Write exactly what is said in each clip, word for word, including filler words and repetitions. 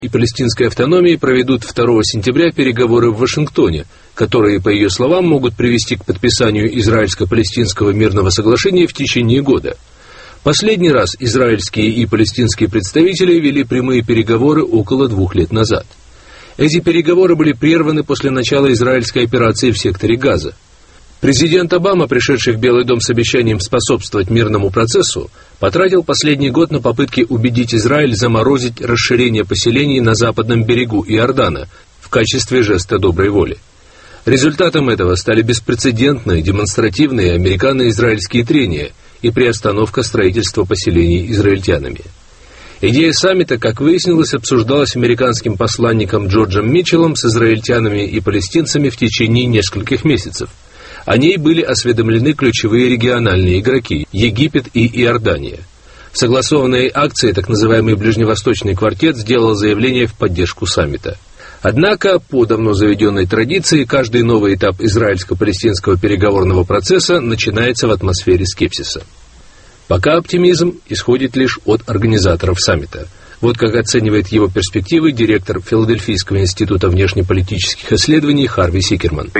и палестинской автономии проведут второго сентября переговоры в Вашингтоне, которые, по ее словам, могут привести к подписанию израильско-палестинского мирного соглашения в течение года. Последний раз израильские и палестинские представители вели прямые переговоры около двух лет назад. Эти переговоры были прерваны после начала израильской операции в секторе Газа. Президент Обама, пришедший в Белый дом с обещанием способствовать мирному процессу, потратил последний год на попытки убедить Израиль заморозить расширение поселений на западном берегу Иордана в качестве жеста доброй воли. Результатом этого стали беспрецедентные демонстративные американо-израильские трения и приостановка строительства поселений израильтянами. Идея саммита, как выяснилось, обсуждалась американским посланником Джорджем Митчеллом с израильтянами и палестинцами в течение нескольких месяцев. О ней были осведомлены ключевые региональные игроки – Египет и Иордания. В согласованной акции так называемый Ближневосточный квартет сделал заявление в поддержку саммита. Однако, по давно заведенной традиции, каждый новый этап израильско-палестинского переговорного процесса начинается в атмосфере скепсиса. Пока оптимизм исходит лишь от организаторов саммита. Вот как оценивает его перспективы директор Филадельфийского института внешнеполитических исследований Харви Сикерман.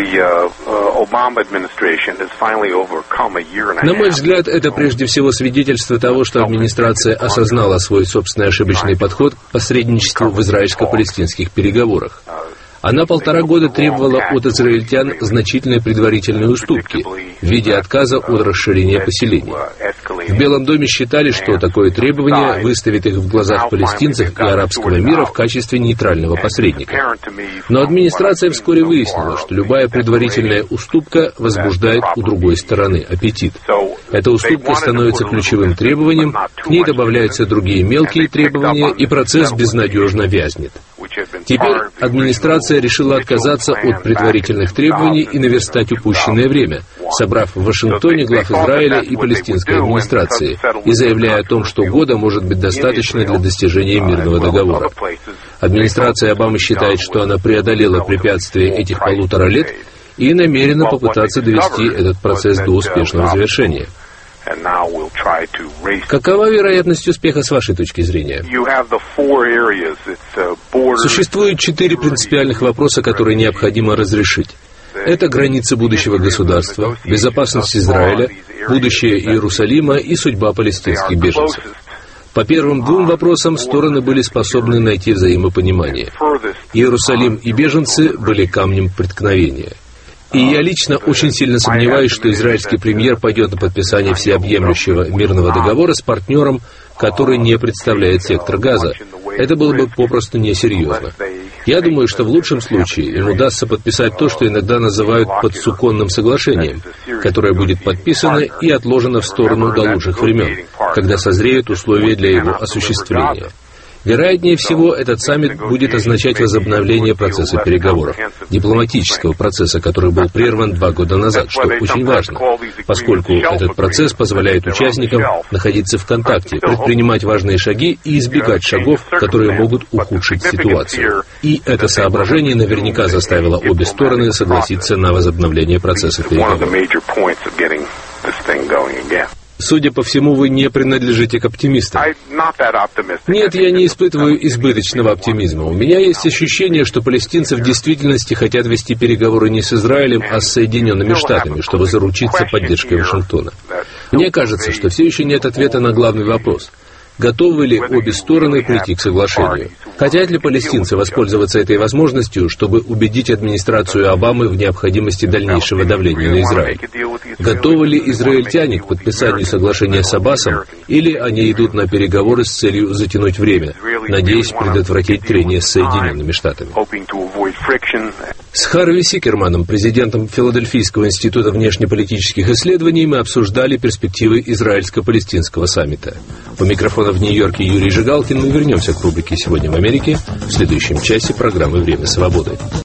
На мой взгляд, это прежде всего свидетельство того, что администрация осознала свой собственный ошибочный подход к посредничеству в израильско-палестинских переговорах. Она полтора года требовала от израильтян значительной предварительной уступки в виде отказа от расширения поселений. В Белом доме считали, что такое требование выставит их в глазах палестинцев и арабского мира в качестве нейтрального посредника. Но администрация вскоре выяснила, что любая предварительная уступка возбуждает у другой стороны аппетит. Эта уступка становится ключевым требованием, к ней добавляются другие мелкие требования, и процесс безнадежно вязнет. Теперь администрация решила отказаться от предварительных требований и наверстать упущенное время, собрав в Вашингтоне глав Израиля и палестинской администрации и заявляя о том, что года может быть достаточно для достижения мирного договора. Администрация Обамы считает, что она преодолела препятствия этих полутора лет и намерена попытаться довести этот процесс до успешного завершения. Какова вероятность успеха с вашей точки зрения? Существует четыре принципиальных вопроса, которые необходимо разрешить. Это границы будущего государства, безопасность Израиля, будущее Иерусалима и судьба палестинских беженцев. По первым двум вопросам стороны были способны найти взаимопонимание. Иерусалим и беженцы были камнем преткновения. И я лично очень сильно сомневаюсь, что израильский премьер пойдет на подписание всеобъемлющего мирного договора с партнером, который не представляет сектор Газа. Это было бы попросту несерьезно. Я думаю, что в лучшем случае им удастся подписать то, что иногда называют подсуконным соглашением, которое будет подписано и отложено в сторону до лучших времен, когда созреют условия для его осуществления. Вероятнее всего, этот саммит будет означать возобновление процесса переговоров, дипломатического процесса, который был прерван два года назад, что очень важно, поскольку этот процесс позволяет участникам находиться в контакте, предпринимать важные шаги и избегать шагов, которые могут ухудшить ситуацию. И это соображение наверняка заставило обе стороны согласиться на возобновление процесса переговоров. Судя по всему, вы не принадлежите к оптимистам. Нет, я не испытываю избыточного оптимизма. У меня есть ощущение, что палестинцы в действительности хотят вести переговоры не с Израилем, а с Соединенными Штатами, чтобы заручиться поддержкой Вашингтона. Мне кажется, что все еще нет ответа на главный вопрос. Готовы ли обе стороны прийти к соглашению? Хотят ли палестинцы воспользоваться этой возможностью, чтобы убедить администрацию Обамы в необходимости дальнейшего давления на Израиль? Готовы ли израильтяне к подписанию соглашения с Аббасом, или они идут на переговоры с целью затянуть время, надеясь предотвратить трения с Соединенными Штатами? С Харви Сикерманом, президентом Филадельфийского института внешнеполитических исследований, мы обсуждали перспективы израильско-палестинского саммита. У микрофона в Нью-Йорке Юрий Жигалкин. Мы вернемся к рубрике «Сегодня в Америке» в следующем часе программы «Время свободы».